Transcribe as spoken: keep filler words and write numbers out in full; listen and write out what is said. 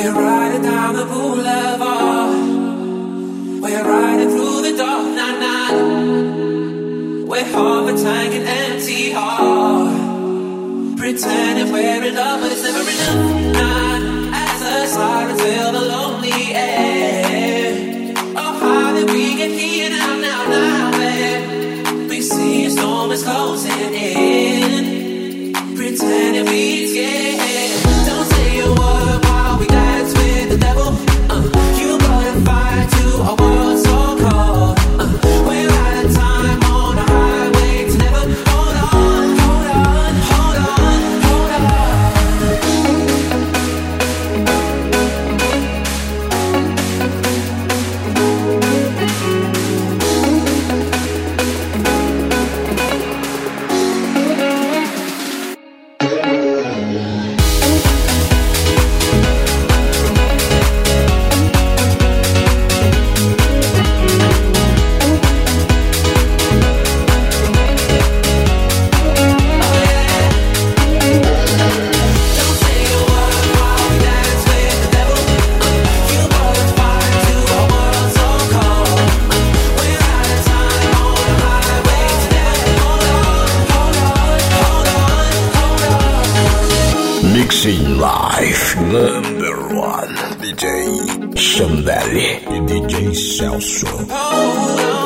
We're riding down the boulevard. We're riding through the dark night, night. We're half a tank and empty heart. Pretending we're in love, but it's never enough. Nah, as the sirens fill the lonely air. Oh, how did we get here now, now, now, babe? We see a storm is closing in. Pretending we scared. Don't say a word while we dance with the devil. Uh, you brought a fire to a world so cold. Uh, we're out of time on a highway to never. Hold on, hold on, hold on, hold on. Mixing Live Number One D J Sandeli e D J Celso. Hold on.